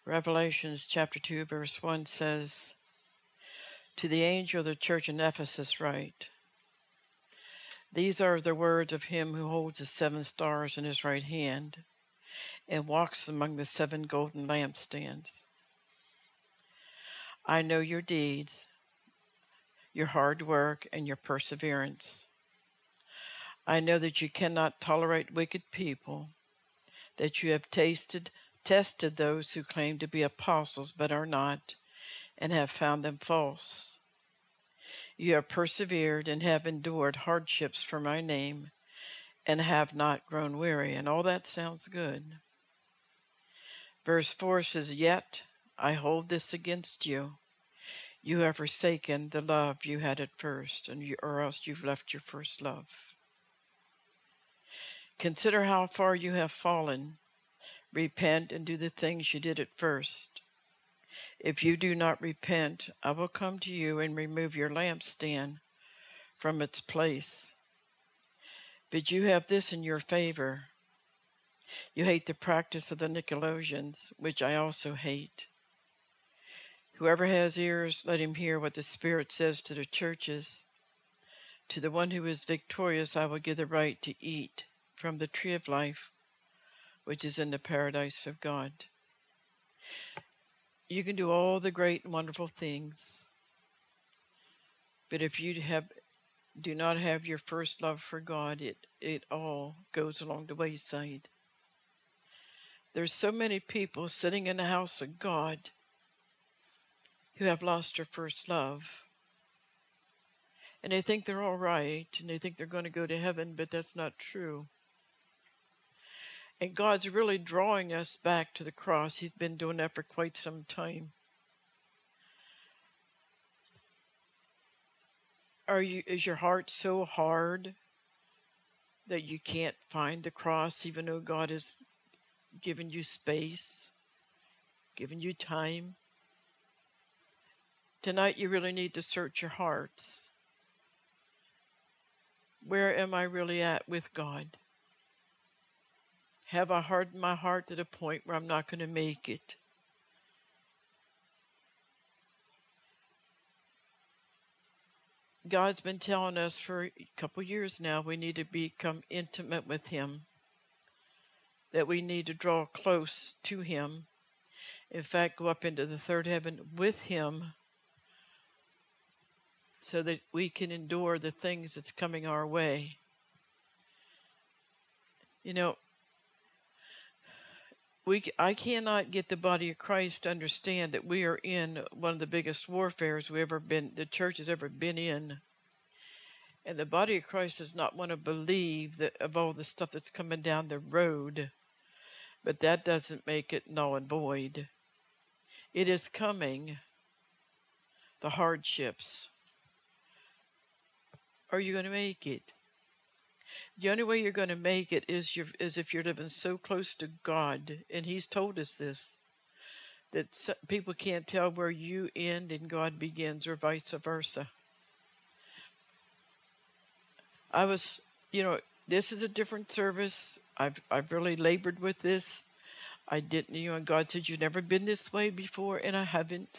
Revelations chapter 2, verse 1 says, "To the angel of the church in Ephesus write, These are the words of him who holds the 7 stars in his right hand and walks among the 7 golden lampstands. I know your deeds, your hard work, and your perseverance. I know that you cannot tolerate wicked people, that you have tested those who claim to be apostles but are not, and have found them false. You have persevered and have endured hardships for my name, and have not grown weary." And all that sounds good. Verse 4 says, "Yet I hold this against you. You have forsaken the love you had at first, or else you've left your first love. Consider how far you have fallen. Repent and do the things you did at first. If you do not repent, I will come to you and remove your lampstand from its place. But you have this in your favor. You hate the practice of the Nicolaitans, which I also hate. Whoever has ears, let him hear what the Spirit says to the churches. To the one who is victorious, I will give the right to eat from the tree of life, which is in the paradise of God." You can do all the great and wonderful things, but if you do not have your first love for God, it all goes along the wayside. There's so many people sitting in the house of God who have lost their first love. And they think they're all right, and they think they're going to go to heaven, but that's not true. And God's really drawing us back to the cross. He's been doing that for quite some time. Is your heart so hard that you can't find the cross, even though God has given you space, given you time? Tonight you really need to search your hearts. Where am I really at with God? Have I hardened my heart to the point where I'm not going to make it? God's been telling us for a couple years now we need to become intimate with Him, that we need to draw close to Him. In fact, go up into the third heaven with Him so that we can endure the things that's coming our way. You know, I cannot get the body of Christ to understand that we are in one of the biggest warfares the church has ever been in. And the body of Christ does not want to believe that of all the stuff that's coming down the road, but that doesn't make it null and void. It is coming, the hardships. Are you going to make it? The only way you're going to make it is if you're living so close to God, and He's told us this, that people can't tell where you end and God begins, or vice versa. This is a different service. I've really labored with this. I didn't, and God said, "You've never been this way before," and I haven't.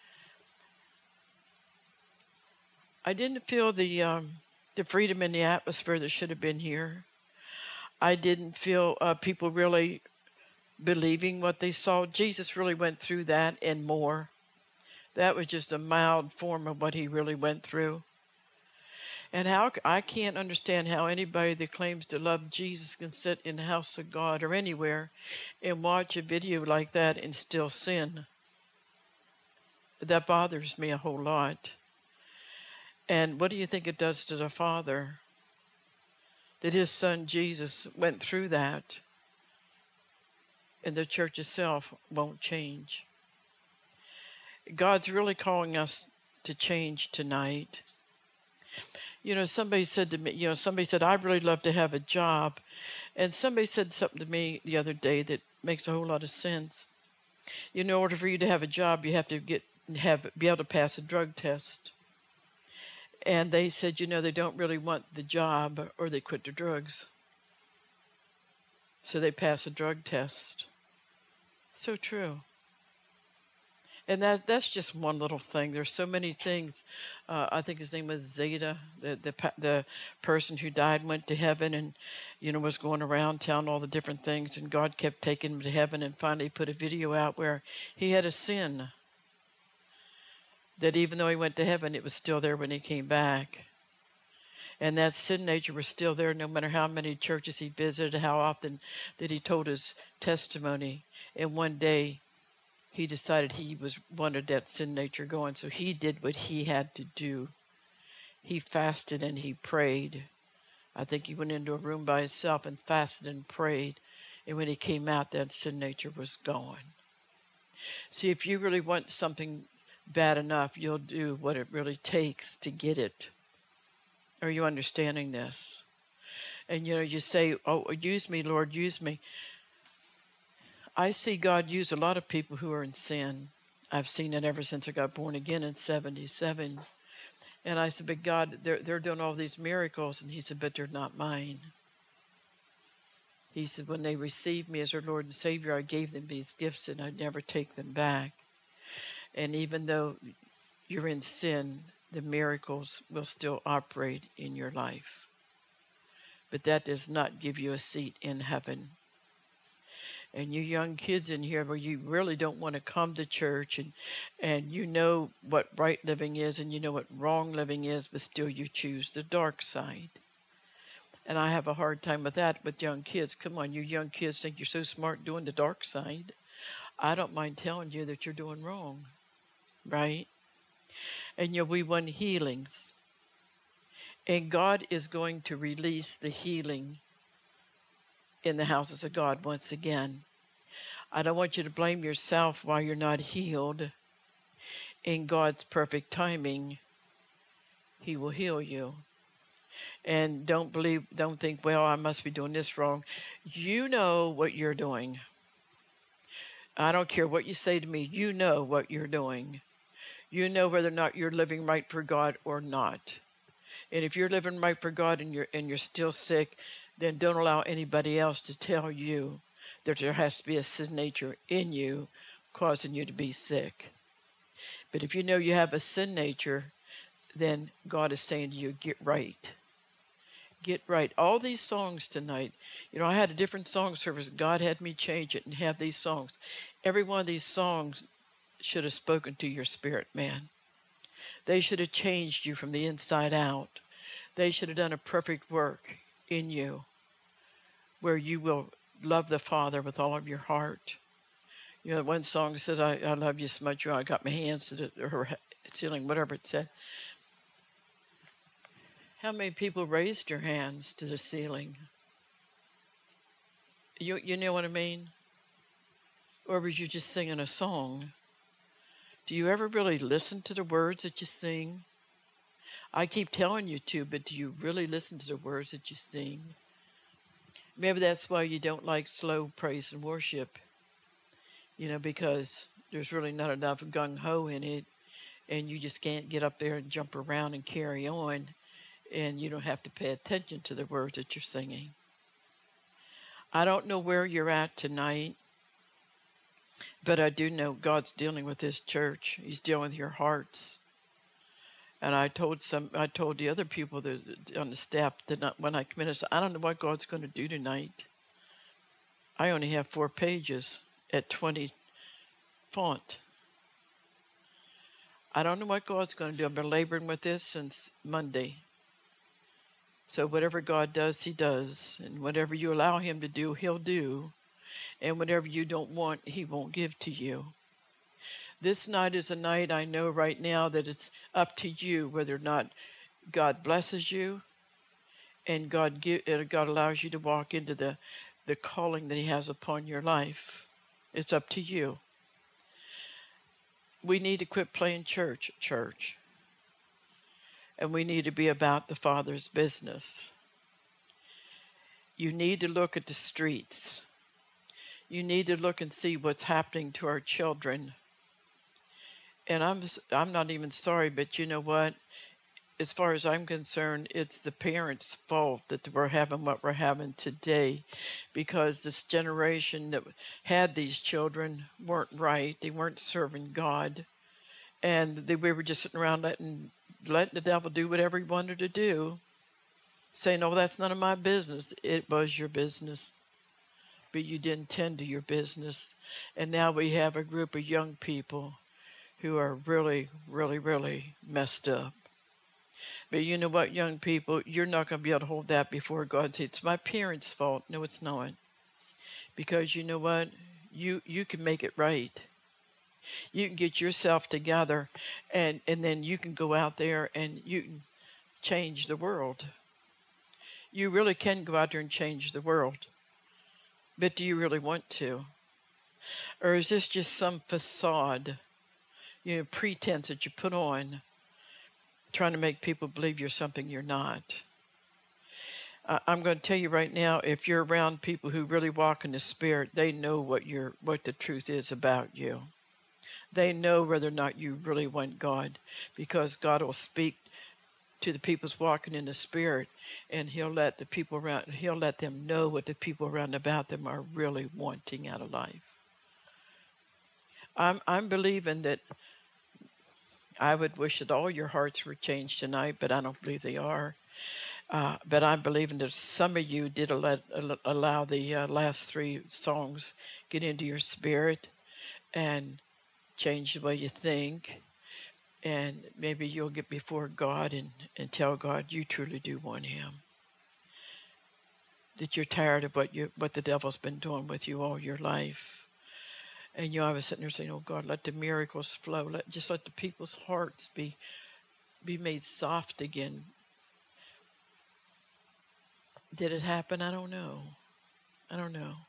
I didn't feel the freedom in the atmosphere that should have been here. I didn't feel people really believing what they saw. Jesus really went through that and more. That was just a mild form of what He really went through. And I can't understand how anybody that claims to love Jesus can sit in the house of God or anywhere and watch a video like that and still sin. That bothers me a whole lot. And what do you think it does to the Father that His Son Jesus went through that, and the church itself won't change? God's really calling us to change tonight. Somebody said to me, I'd really love to have a job. And somebody said something to me the other day that makes a whole lot of sense. In order for you to have a job, you have to be able to pass a drug test. And they said, they don't really want the job, or they quit their drugs. So they pass a drug test. So true. And that's just one little thing. There's so many things. I think his name was Zeta, the person who died, went to heaven, and was going around telling all the different things, and God kept taking him to heaven, and finally put a video out where he had a sin that even though he went to heaven, it was still there when he came back. And that sin nature was still there no matter how many churches he visited, how often that he told his testimony. And one day he decided he wanted that sin nature going, so he did what he had to do. He fasted and he prayed. I think he went into a room by himself and fasted and prayed. And when he came out, that sin nature was gone. See, if you really want something bad enough, you'll do what it really takes to get it. Are you understanding this? And you say, oh, use me, Lord, use me. I see God use a lot of people who are in sin. I've seen it ever since I got born again in 77. And I said, but God, they're doing all these miracles. And he said, but they're not mine. He said, when they received me as their Lord and Savior, I gave them these gifts and I'd never take them back. And even though you're in sin, the miracles will still operate in your life. But that does not give you a seat in heaven. And you young kids in here where you really don't want to come to church and you know what right living is and you know what wrong living is, but still you choose the dark side. And I have a hard time with that with young kids. Come on, you young kids think you're so smart doing the dark side. I don't mind telling you that you're doing wrong, right? And we want healings. And God is going to release the healing in the houses of God once again. I don't want you to blame yourself why you're not healed. In God's perfect timing, he will heal you. And don't think, well, I must be doing this wrong. You know what you're doing. I don't care what you say to me. You know what you're doing. You know whether or not you're living right for God or not. And if you're living right for God and you're still sick, then don't allow anybody else to tell you that there has to be a sin nature in you causing you to be sick. But if you know you have a sin nature, then God is saying to you, get right. Get right. All these songs tonight, I had a different song service. God had me change it and have these songs. Every one of these songs should have spoken to your spirit, man. They should have changed you from the inside out. They should have done a perfect work in you where you will love the Father with all of your heart. One song says, I love you so much, I got my hands to the ceiling, whatever it said. How many people raised your hands to the ceiling? You know what I mean? Or was you just singing a song? Do you ever really listen to the words that you sing? I keep telling you to, but do you really listen to the words that you sing? Maybe that's why you don't like slow praise and worship, because there's really not enough gung-ho in it, and you just can't get up there and jump around and carry on, and you don't have to pay attention to the words that you're singing. I don't know where you're at tonight, but I do know God's dealing with this church. He's dealing with your hearts. And I told the other people on the staff that when I come in, I said, I don't know what God's going to do tonight. I only have 4 pages at 20 font. I don't know what God's going to do. I've been laboring with this since Monday. So whatever God does, he does. And whatever you allow him to do, he'll do. And whatever you don't want, he won't give to you. This night is a night I know right now that it's up to you whether or not God blesses you and God allows you to walk into the calling that he has upon your life. It's up to you. We need to quit playing church. And we need to be about the Father's business. You need to look at the streets. You need to look and see what's happening to our children. And I'm not even sorry, but you know what? as far as I'm concerned, it's the parents' fault that we're having what we're having today, because this generation that had these children weren't right. They weren't serving God, and we were just sitting around letting the devil do whatever he wanted to do, saying, "Oh, that's none of my business." It was your business, but you didn't tend to your business. And now we have a group of young people who are really, really, really messed up. But you know what, young people, you're not going to be able to hold that before God. Say, it's my parents' fault. No, it's not. Because you know what? You can make it right. You can get yourself together, and then you can go out there and you can change the world. You really can go out there and change the world. But do you really want to? Or is this just some facade, pretense that you put on, trying to make people believe you're something you're not? I'm going to tell you right now, if you're around people who really walk in the Spirit, they know what the truth is about you. They know whether or not you really want God, because God will speak to the people's walking in the Spirit, and He'll let them know what the people around about them are really wanting out of life. I'm believing that. I would wish that all your hearts were changed tonight, but I don't believe they are. But I'm believing that some of you did allow the last three songs get into your spirit and change the way you think. And maybe you'll get before God and tell God you truly do want Him. That you're tired of what the devil's been doing with you all your life. And I was sitting there saying, "Oh God, let the miracles flow. Just let the people's hearts be made soft again." Did it happen? I don't know. I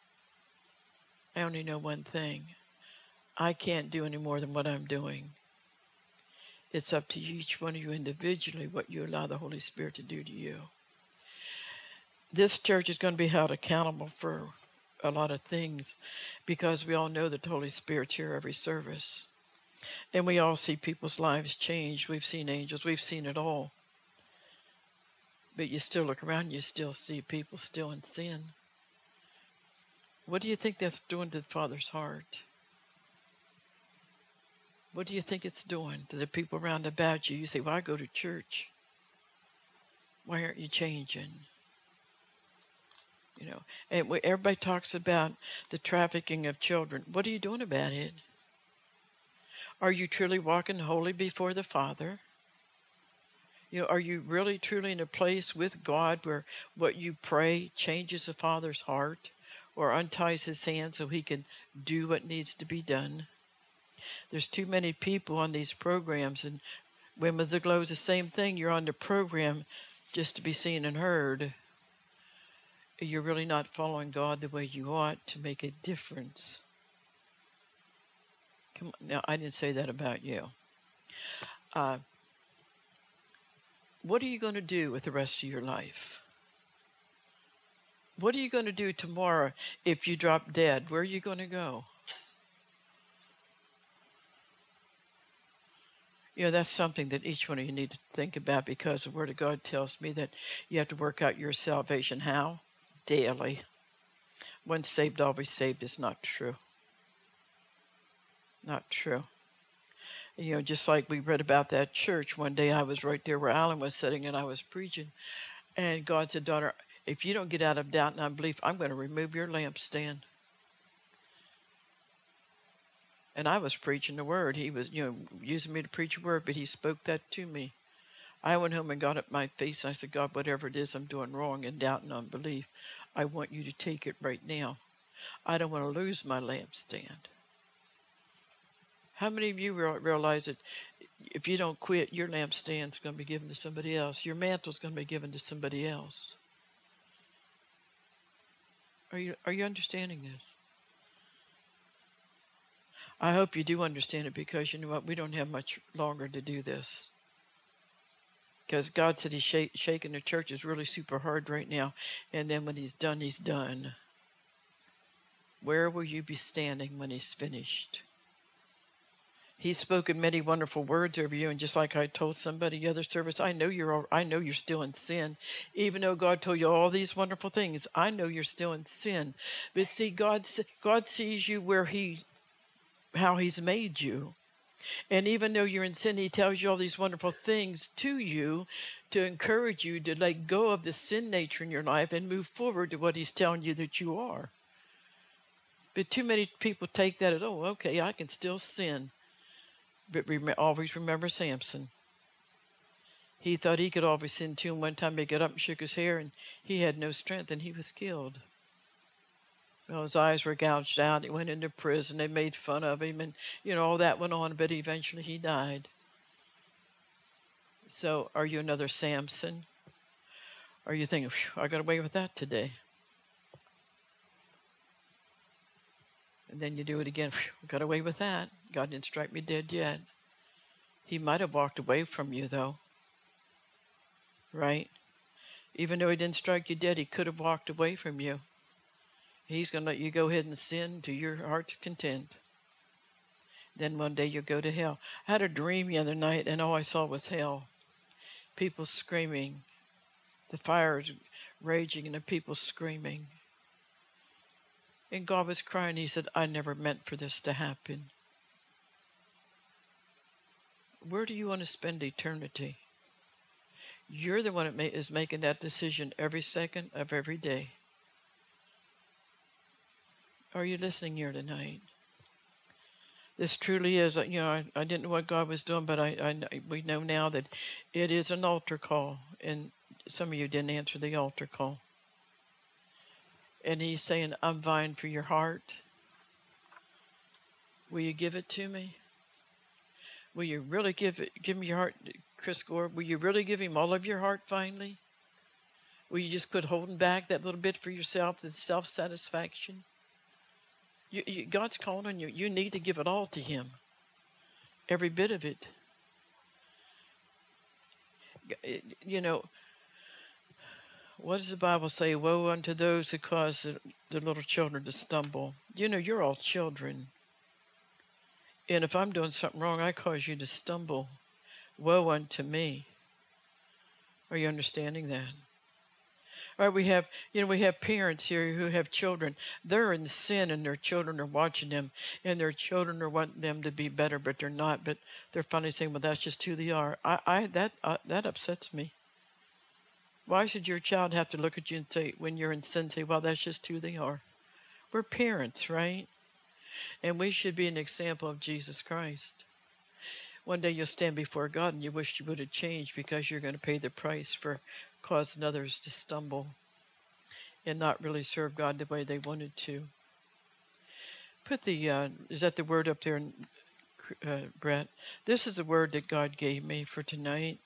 only know one thing. I can't do any more than what I'm doing. It's up to each one of you individually what you allow the Holy Spirit to do to you. This church is going to be held accountable for a lot of things, because we all know that the Holy Spirit's here every service. And we all see people's lives change. We've seen angels. We've seen it all. But you still look around, you still see people still in sin. What do you think that's doing to the Father's heart? What do you think it's doing to the people around about you? You say, "Well, I go to church. Why aren't you changing?" And everybody talks about the trafficking of children. What are you doing about it? Are you truly walking holy before the Father? Are you really truly in a place with God where what you pray changes the Father's heart or unties His hands so He can do what needs to be done? There's too many people on these programs, and Women's Aglow is the same thing. You're on the program just to be seen and heard. You're really not following God the way you ought to make a difference. Come on, now, I didn't say that about you. What are you going to do with the rest of your life? What are you going to do tomorrow if you drop dead? Where are you going to go? That's something that each one of you need to think about, because the Word of God tells me that you have to work out your salvation. How? Daily. Once saved, always saved is not true. Not true. Just like we read about that church. One day I was right there where Alan was sitting and I was preaching. And God said, "Daughter, if you don't get out of doubt and unbelief, I'm going to remove your lampstand." And I was preaching the word. He was, using me to preach a word, but He spoke that to me. I went home and got up my face and I said, "God, whatever it is I'm doing wrong in doubt and unbelief, I want you to take it right now. I don't want to lose my lampstand." How many of you realize that if you don't quit, your lampstand's going to be given to somebody else? Your mantle's going to be given to somebody else. Are you understanding this? I hope you do understand it, because you know what? We don't have much longer to do this. Because God said He's shaking the churches really super hard right now. And then when He's done, He's done. Where will you be standing when He's finished? He's spoken many wonderful words over you, and just like I told somebody the other service, I know you're still in sin, even though God told you all these wonderful things. I know you're still in sin, but see, God sees you how He's made you, and even though you're in sin, He tells you all these wonderful things to you to encourage you to let go of the sin nature in your life and move forward to what He's telling you that you are. But too many people take that as, oh, okay, I can still sin. But always remember Samson. He thought he could always sin too, and one time he got up and shook his hair, and he had no strength, and he was killed. Well, his eyes were gouged out. He went into prison. They made fun of him, and all that went on. But eventually, he died. So, are you another Samson? Are you thinking, I got away with that today? And then you do it again. Got away with that. God didn't strike me dead yet. He might have walked away from you, though. Right? Even though He didn't strike you dead, He could have walked away from you. He's going to let you go ahead and sin to your heart's content. Then one day you'll go to hell. I had a dream the other night, and all I saw was hell. People screaming. The fires raging, and the people screaming. And God was crying. He said, I never meant for this to happen. Where do you want to spend eternity? You're the one that is making that decision every second of every day. Are you listening here tonight? This truly is, I didn't know what God was doing, but we know now that it is an altar call. And some of you didn't answer the altar call. And He's saying, I'm vying for your heart. Will you give it to me? Will you really give me your heart, Chris Gore? Will you really give Him all of your heart finally? Will you just quit holding back that little bit for yourself, the self-satisfaction? God's calling on you. You need to give it all to Him. Every bit of it. What does the Bible say? Woe unto those who cause the little children to stumble. You're all children. And if I'm doing something wrong, I cause you to stumble. Woe unto me. Are you understanding that? All right, we have parents here who have children. They're in sin, and their children are watching them, and their children are wanting them to be better, but they're not. But they're finally saying, "Well, that's just who they are." That upsets me. Why should your child have to look at you and say, when you're in sin, say, "Well, that's just who they are"? We're parents, right? And we should be an example of Jesus Christ. One day you'll stand before God and you wish you would have changed, because you're going to pay the price for causing others to stumble and not really serve God the way they wanted to. Put is that the word up there, Brett? This is the word that God gave me for tonight.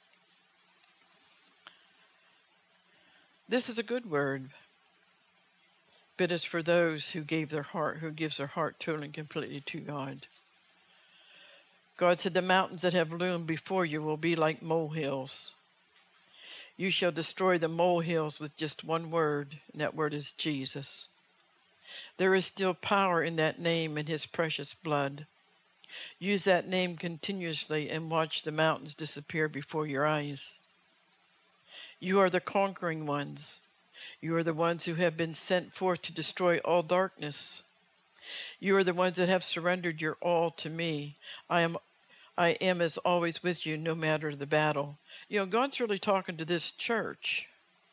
This is a good word, but it's for those who gives their heart totally and completely to God. God said, the mountains that have loomed before you will be like molehills. You shall destroy the molehills with just one word, and that word is Jesus. There is still power in that name and His precious blood. Use that name continuously and watch the mountains disappear before your eyes. You are the conquering ones. You are the ones who have been sent forth to destroy all darkness. You are the ones that have surrendered your all to me. I am as always with you, no matter the battle. God's really talking to this church.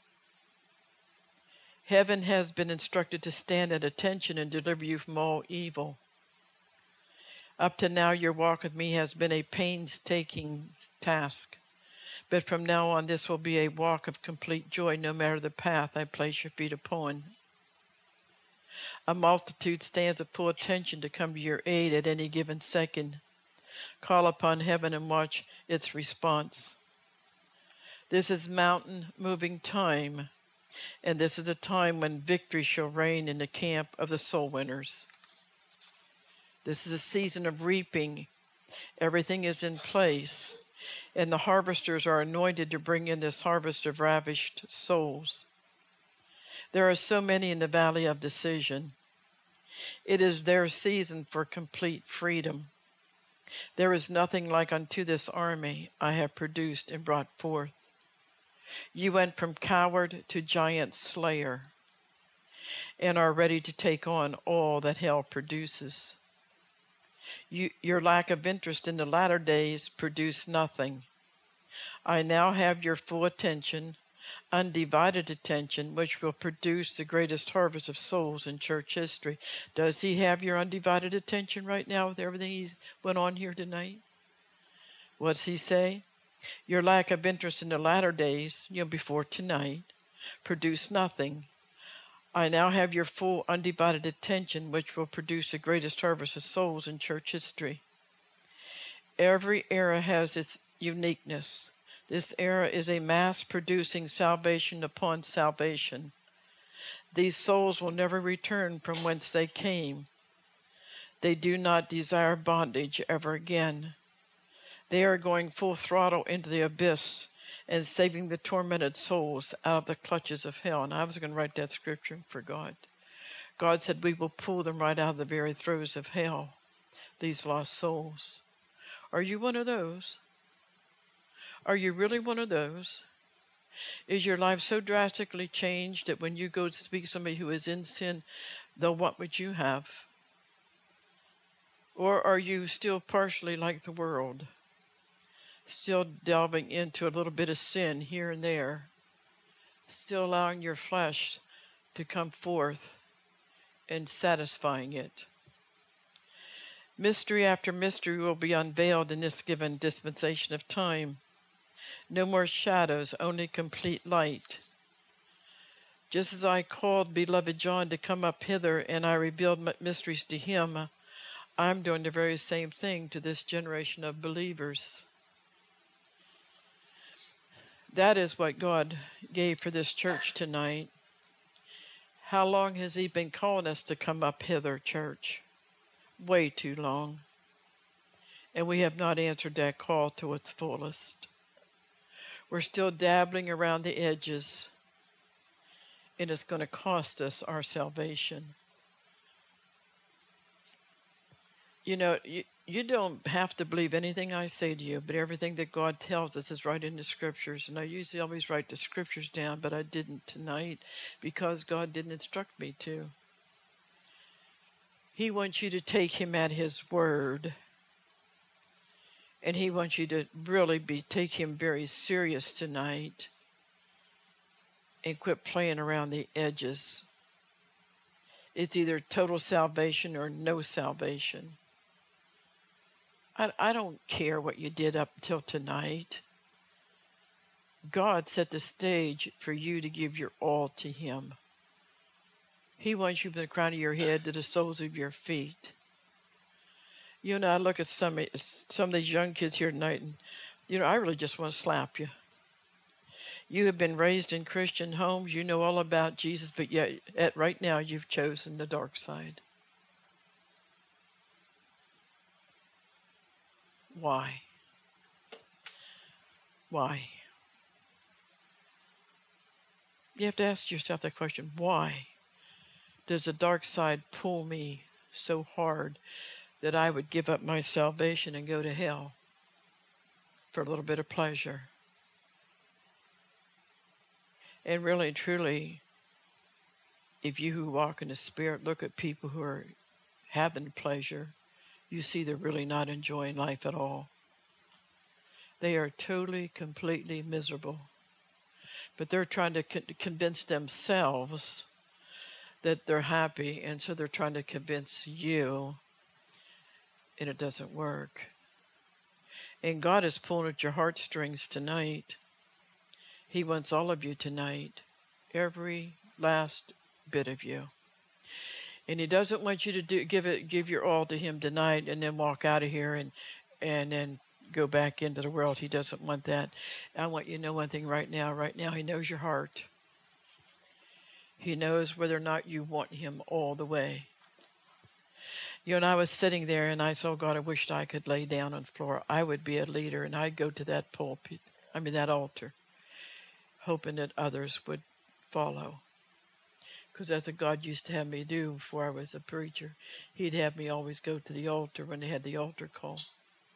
Heaven has been instructed to stand at attention and deliver you from all evil. Up to now, your walk with me has been a painstaking task. But from now on, this will be a walk of complete joy, no matter the path I place your feet upon. A multitude stands at full attention to come to your aid at any given second. Call upon heaven and watch its response. This is mountain-moving time, and this is a time when victory shall reign in the camp of the soul winners. This is a season of reaping. Everything is in place, and the harvesters are anointed to bring in this harvest of ravished souls. There are so many in the valley of decision. It is their season for complete freedom. There is nothing like unto this army I have produced and brought forth. You went from coward to giant slayer, and are ready to take on all that hell produces. Your lack of interest in the latter days produced nothing. I now have your full attention, undivided attention, which will produce the greatest harvest of souls in church history. Does he have your undivided attention right now with everything he went on here tonight? What's he say? Your lack of interest in the latter days, before tonight, produced nothing. I now have your full undivided attention, which will produce the greatest harvest of souls in church history. Every era has its uniqueness. This era is a mass-producing salvation upon salvation. These souls will never return from whence they came. They do not desire bondage ever again. They are going full throttle into the abyss and saving the tormented souls out of the clutches of hell. And I was going to write that scripture and forgot. God said we will pull them right out of the very throes of hell, these lost souls. Are you one of those? Are you really one of those? Is your life so drastically changed that when you go to speak to somebody who is in sin, they'll want what you have? Or are you still partially like the world, still delving into a little bit of sin here and there, still allowing your flesh to come forth and satisfying it? Mystery after mystery will be unveiled in this given dispensation of time. No more shadows, only complete light. Just as I called beloved John to come up hither and I revealed mysteries to him, I'm doing the very same thing to this generation of believers. That is what God gave for this church tonight. How long has he been calling us to come up hither, church? Way too long. And we have not answered that call to its fullest. We're still dabbling around the edges, and it's going to cost us our salvation. You don't have to believe anything I say to you, but everything that God tells us is right in the scriptures. And I usually always write the scriptures down, but I didn't tonight because God didn't instruct me to. He wants you to take him at his word. And he wants you to really take him very serious tonight and quit playing around the edges. It's either total salvation or no salvation. I don't care what you did up until tonight. God set the stage for you to give your all to him. He wants you from the crown of your head to the soles of your feet. I look at some of these young kids here tonight, and, I really just want to slap you. You have been raised in Christian homes. You know all about Jesus, but yet, right now, you've chosen the dark side. Why? Why? You have to ask yourself that question. Why does the dark side pull me so hard that I would give up my salvation and go to hell for a little bit of pleasure? And really, truly, if you who walk in the Spirit look at people who are having pleasure, you see they're really not enjoying life at all. They are totally, completely miserable. But they're trying to convince themselves that they're happy, and so they're trying to convince you, and it doesn't work. And God is pulling at your heartstrings tonight. He wants all of you tonight, every last bit of you. And he doesn't want you to give your all to him tonight and then walk out of here and then go back into the world. He doesn't want that. I want you to know one thing right now. Right now, he knows your heart. He knows whether or not you want him all the way. And I was sitting there and I saw, God, I wished I could lay down on the floor. I would be a leader and I'd go to that that altar, hoping that others would follow. Because that's what God used to have me do before I was a preacher. He'd have me always go to the altar when they had the altar call.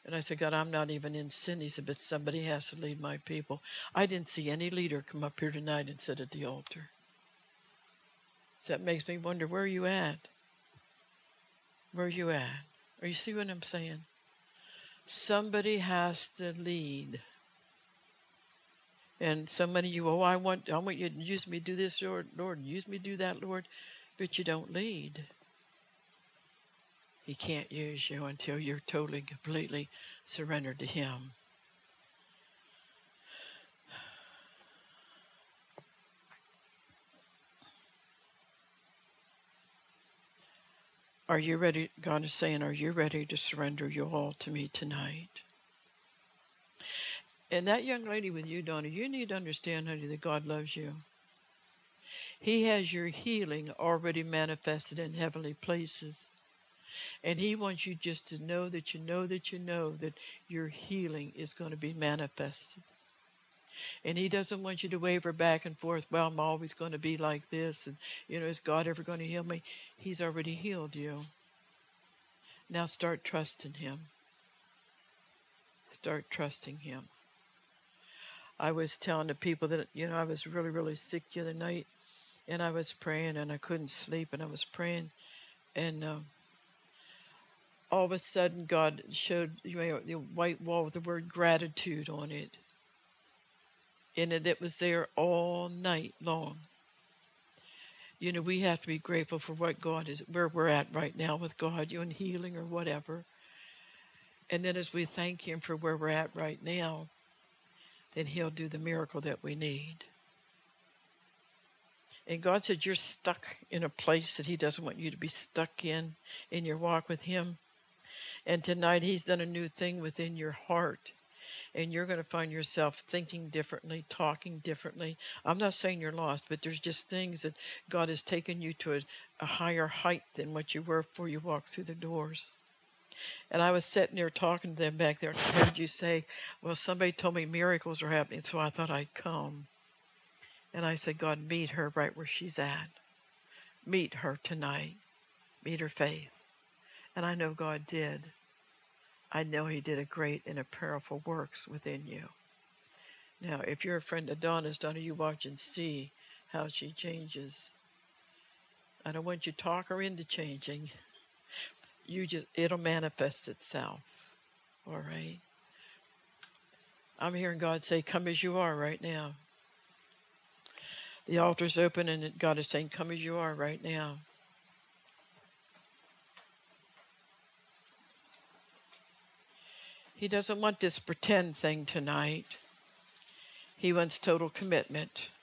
And I said, God, I'm not even in sin. He said, but somebody has to lead my people. I didn't see any leader come up here tonight and sit at the altar. So that makes me wonder, where are you at? Where are you at? Are you see what I'm saying? Somebody has to lead. And so many of you, I want you to use me to do this, Lord, use me to do that, Lord. But you don't lead. He can't use you until you're totally, completely surrendered to Him. Are you ready? God is saying, are you ready to surrender your all to me tonight? And that young lady with you, Donna, you need to understand, honey, that God loves you. He has your healing already manifested in heavenly places. And He wants you just to know that you know that you know that your healing is going to be manifested. And He doesn't want you to waver back and forth, well, I'm always going to be like this. And, is God ever going to heal me? He's already healed you. Now start trusting Him. Start trusting Him. I was telling the people that, I was really, really sick the other night. And I was praying and I couldn't sleep. And I was praying. And all of a sudden, God showed the white wall with the word gratitude on it. And it was there all night long. We have to be grateful for what God is, where we're at right now with God, in healing or whatever. And then as we thank Him for where we're at right now, then He'll do the miracle that we need. And God said you're stuck in a place that He doesn't want you to be stuck in your walk with Him. And tonight He's done a new thing within your heart. And you're going to find yourself thinking differently, talking differently. I'm not saying you're lost, but there's just things that God has taken you to a higher height than what you were before you walked through the doors. And I was sitting there talking to them back there, and I heard you say, well, somebody told me miracles are happening, so I thought I'd come. And I said, God, meet her right where she's at. Meet her tonight. Meet her faith. And I know God did. I know He did a great and a powerful works within you. Now, if you're a friend of Donna's, Donna, you watch and see how she changes. I don't want you to talk her into changing. It'll manifest itself. All right? I'm hearing God say, come as you are right now. The altar's open and God is saying, come as you are right now. He doesn't want this pretend thing tonight. He wants total commitment.